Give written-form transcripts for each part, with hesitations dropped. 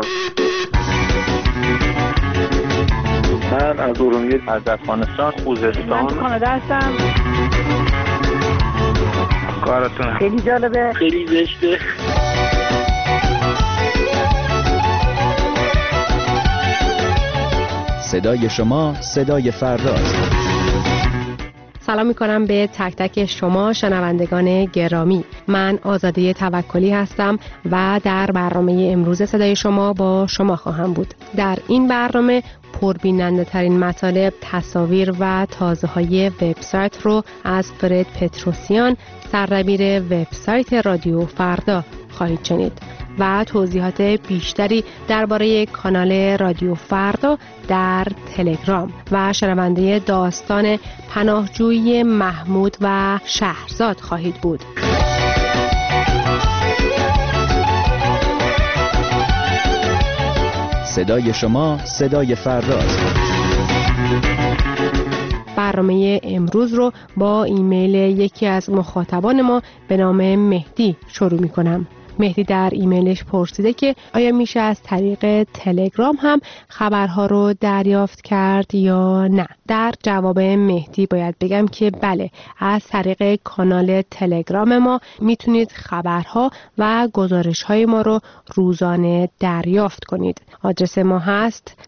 من از ارومیه، از افغانستان، خوزستان. من کانادا هستم. کارتون خیلی جالبه، خیلی زشته. صدای شما صدای فرداست. سلام میکنم به تک تک شما شنوندگان گرامی. من آزاده توکلی هستم و در برنامه امروز صدای شما با شما خواهم بود. در این برنامه پربیننده ترین مطالب، تصاویر و تازه های وبسایت رو از فرد پتروسیان، سردبیر وبسایت رادیو فردا خواهید شنید و توضیحات بیشتری درباره کانال رادیو فردا در تلگرام و شنونده داستان پناهجویی محمود و شهرزاد خواهید بود. صدای شما صدای فرداست. برنامه امروز رو با ایمیل یکی از مخاطبان ما به نام مهدی شروع می کنم. مهدی در ایمیلش پرسیده که آیا میشه از طریق تلگرام هم خبرها رو دریافت کرد یا نه. در جواب مهدی باید بگم که بله، از طریق کانال تلگرام ما میتونید خبرها و گزارش‌های ما رو روزانه دریافت کنید. آدرس ما هست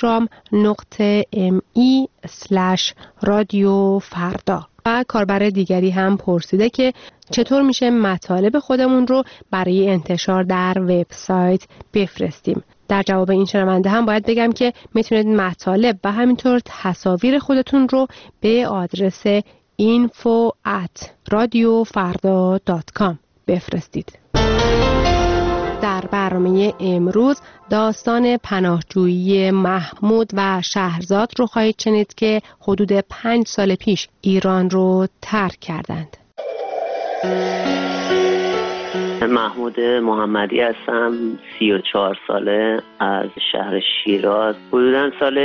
telegram.me/رادیو فردا. و کاربر دیگری هم پرسیده که چطور میشه مطالب خودمون رو برای انتشار در وبسایت بفرستیم. در جواب این شنونده هم باید بگم که میتونید مطالب و همینطور تصاویر خودتون رو به آدرس info@radiofarda.com بفرستید. در برنامه امروز داستان پناهجویی محمود و شهرزاد رو خواهید شنید که حدود 5 سال پیش ایران رو ترک کردند. محمود محمدی هستم، 34 ساله، از شهر شیراز. حدوداً سال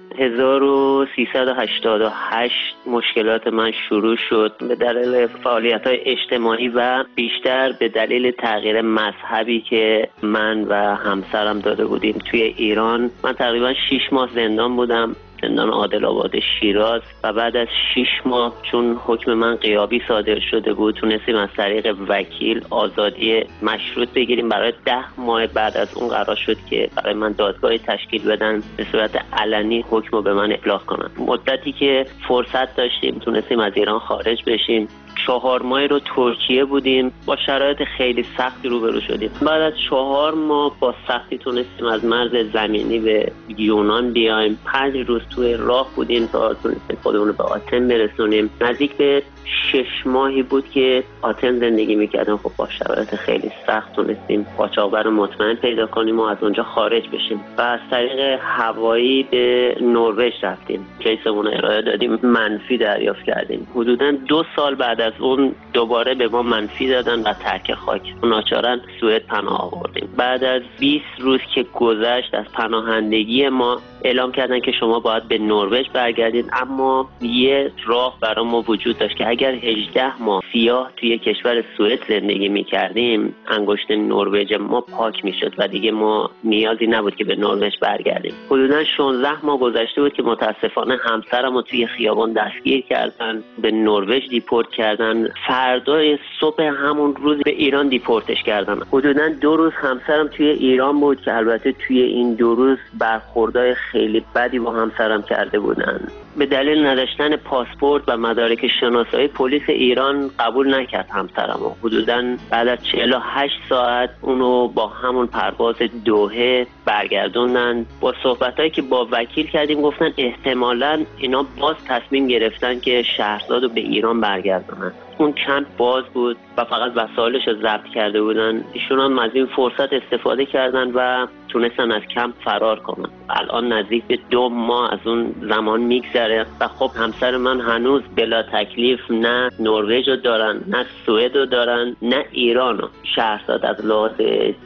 1388 مشکلات من شروع شد به دلیل فعالیت‌های اجتماعی و بیشتر به دلیل تغییر مذهبی که من و همسرم داده بودیم توی ایران. من تقریباً 6 ماه زندان بودم، زندان عادل‌آباد شیراز، و بعد از 6 ماه چون حکم من غیابی صادر شده بود تونستیم از طریق وکیل آزادی مشروط بگیریم. برای 10 ماه بعد از اون قرار شد که برای من دادگاهی تشکیل بدن به صورت علنی حکم رو به من ابلاغ کنن. مدتی که فرصت داشتیم تونستیم از ایران خارج بشیم. 4 ماه رو ترکیه بودیم، با شرایط خیلی سختی روبرو شدیم. بعد از 4 ماه با سختی تونستیم از مرز زمینی به یونان بیایم. 5 روز توی راه بودیم تا تونستیم خودمون رو به آتن برسونیم. نزدیک به 6 ماهی بود که آتن زندگی میکردیم. خب با شرایط خیلی سخت تونستیم قاچاقبر مطمئن پیدا کنیم و از اونجا خارج بشیم و از طریق هوایی به نروژ رفتیم. کیسمون رو ارائه دادیم، منفی دریافت کردیم. حدوداً 2 سال بعد از اون دوباره به ما منفی دادن و ترک خاک. ناچارا سوئد پناه آوردیم. بعد از 20 روز که گذشت از پناهندگی ما اعلام کردن که شما باید به نروژ برگردید، اما یه راه برای ما وجود داشت که اگر 18 ماه سیاه توی کشور سوئد زندگی می‌کردیم انگشت نروژ ما پاک می‌شد و دیگه ما نیازی نبود که به نروژ برگردیم. حدوداً 16 ماه گذشته بود که متاسفانه همسرم رو توی خیابان دستگیر کردن، به نروژ دیپورت کردن. فردای صبح همون روز به ایران دیپورتش کردن. حدوداً 2 روز همسرم توی ایران بود که البته توی این 2 روز برخوردای خیلی بدی با همسرم کرده بودن. به دلیل نداشتن پاسپورت و مدارک شناسایی پلیس ایران قبول نکرد همسرمو. حدوداً بعد از 48 ساعت اونو با همون پرواز دوحه برگردوندن. با صحبتایی که با وکیل کردیم گفتن احتمالاً اینا باز تصمیم گرفتن که شهرزادو به ایران برگردونن. اون کمپ باز بود و فقط وسایلش رو ضبط کرده بودن. ایشون هم از این فرصت استفاده کردن و تونستن از کمپ فرار کنن. الان نزدیک به 2 ماه از اون زمان میگذره و خب همسر من هنوز بلا تکلیف نه نروژ رو دارن، نه سوئد رو دارن، نه ایران رو. شهرزاد از لحاظ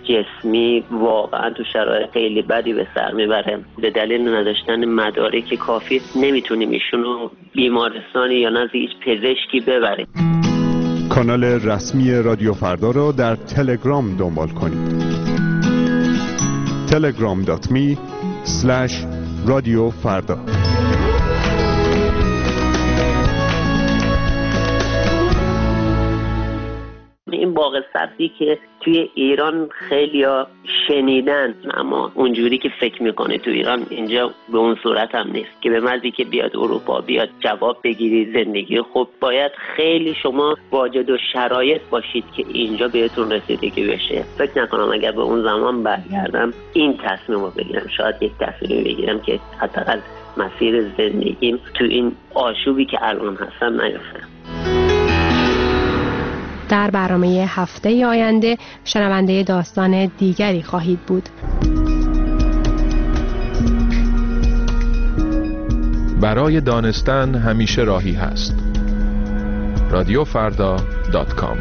جسمی واقعا تو شرایط خیلی بدی به سر میبره. به دلیل نداشتن مدارک کافی نمیتونیم ایشونو بیمارستانی یا نزد هیچ پزشکی ببریم. کانال رسمی رادیو فردا را در تلگرام دنبال کنید. telegram.me/radiofarda. این باغ سبزی که توی ایران خیلیا شنیدن، اما اونجوری که فکر میکنه تو ایران اینجا به اون صورت هم نیست که به مردی که بیاد اروپا بیاد جواب بگیری زندگی خوب، باید خیلی شما واجد و شرایط باشید که اینجا بهتون رسیدگی بشه. فکر نکنم اگر به اون زمان برگردم این تصمیم رو بگیرم. شاید یک تصمیم بگیرم که حداقل مسیر زندگیم تو این آشوبی که الان هستم نیفته. در برنامه هفته آینده شنونده داستان دیگری خواهید بود. برای دانستن همیشه راهی هست. radiofarda.com.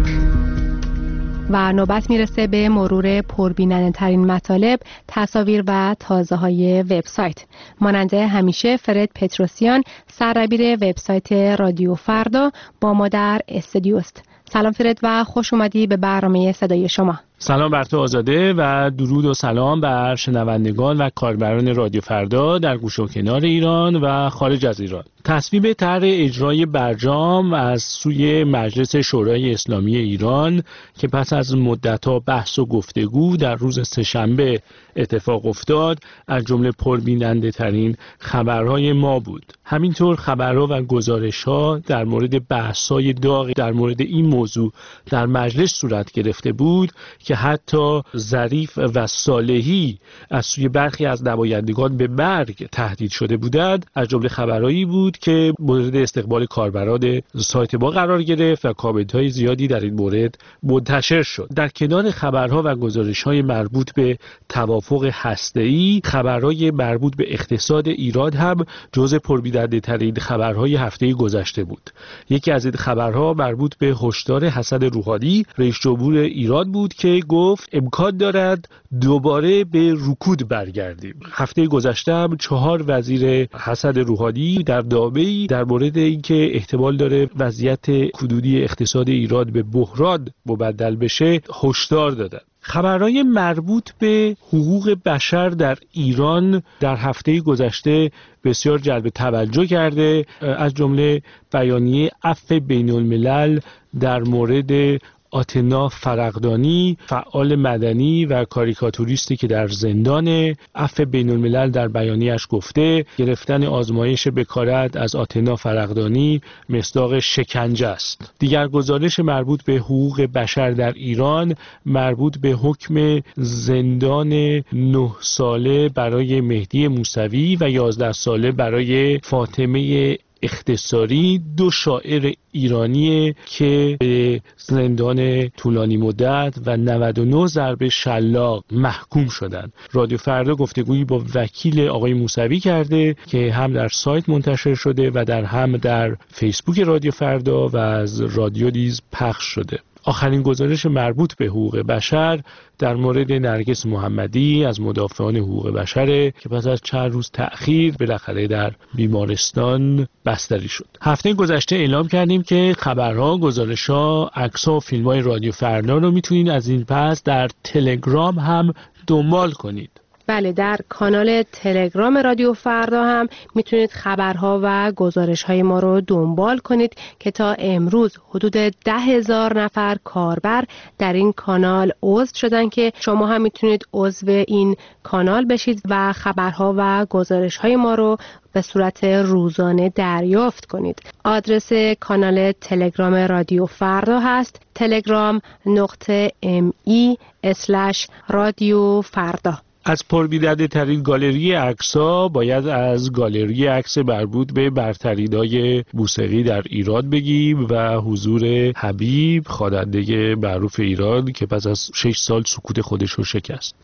و نوبت میرسه به مرور پربیننده ترین مطالب، تصاویر و تازه های وبسایت. مانند همیشه فرد پتروسیان، سردبیر وبسایت رادیو فردا، با ما در استودیو است. سلام فرد و خوش اومدی به برنامه صدای شما. سلام بر تو آزاده و درود و سلام بر شنوندگان و کاربران رادیو فردا در گوش و کنار ایران و خارج از ایران. تصویب طرح اجرای برجام از سوی مجلس شورای اسلامی ایران که پس از مدت‌ها بحث و گفتگو در روز سه‌شنبه اتفاق افتاد، از جمله پربیننده ترین خبرهای ما بود. همینطور خبرها و گزارش‌ها در مورد بحث‌های داغ در مورد این موضوع در مجلس صورت گرفته بود که حتی ظریف و صالحی از سوی برخی از نمایندگان به مرگ تهدید شده بودند. از جمله خبرهایی بود که مورد استقبال کاربران سایت ما قرار گرفت و کامنت‌های زیادی در این مورد منتشر شد. در کنار خبرها و گزارش‌های مربوط به توافق هسته‌ای، خبرهای مربوط به اقتصاد ایران هم جزو پربیننده‌ترین خبرهای هفته گذشته بود. یکی از این خبرها مربوط به هشدار حسن روحانی رئیس جمهور ایران بود که گفت امکان دارد دوباره به رکود برگردیم. هفته گذشته هم 4 وزیر حسن روحانی در نامه‌ای در مورد اینکه احتمال داره وضعیت کنونی اقتصاد ایران به بحران مبدل بشه هشدار دادند. خبرهای مربوط به حقوق بشر در ایران در هفته گذشته بسیار جلب توجه کرده، از جمله بیانیه عفو بین الملل در مورد آتنا فرقدانی، فعال مدنی و کاریکاتوریستی که در زندان. عفو بین الملل در بیانیه‌اش گفته گرفتن آزمایش بکارت از آتنا فرقدانی مصداق شکنجه است. دیگر گزارش مربوط به حقوق بشر در ایران مربوط به حکم زندان 9 ساله برای مهدی موسوی و 11 ساله برای فاطمه اختصاری، 2 شاعر ایرانی که به زندان طولانی مدت و 99 ضرب شلاق محکوم شدند. رادیو فردا گفتگویی با وکیل آقای موسوی کرده که هم در سایت منتشر شده و هم در فیسبوک رادیو فردا و از رادیو نیز پخش شده. آخرین گزارش مربوط به حقوق بشر در مورد نرگس محمدی از مدافعان حقوق بشر که پس از چند روز تأخیر بالاخره در بیمارستان بستری شد. هفته گذشته اعلام کردیم که خبرها، گزارش‌ها، عکس‌ها و فیلم‌های رادیو فردا رو میتونید از این پس در تلگرام هم دنبال کنید. بله، در کانال تلگرام رادیو فردا هم میتونید خبرها و گزارش‌های ما رو دنبال کنید که تا امروز حدود 10,000 نفر کاربر در این کانال عضو شدن که شما هم میتونید عضو این کانال بشید و خبرها و گزارش‌های ما رو به صورت روزانه دریافت کنید. آدرس کانال تلگرام رادیو فردا هست telegram.me/رادیو فردا. از پربیننده ترین گالری عکس‌ها باید از گالری عکس مربوط به برترین‌های موسیقی در ایران بگیم و حضور حبیب، خواننده معروف ایران که پس از 6 سال سکوت خودش رو شکست.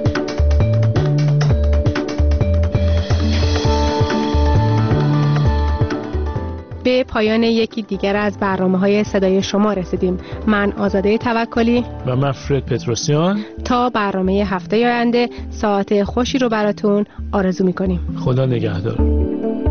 به پایان یکی دیگر از برنامه‌های صدای شما رسیدیم. من آزاده توکلی و من فرد پتروسیان تا برنامه هفته آینده ساعت خوشی رو براتون آرزو می‌کنیم. خدا نگهدار.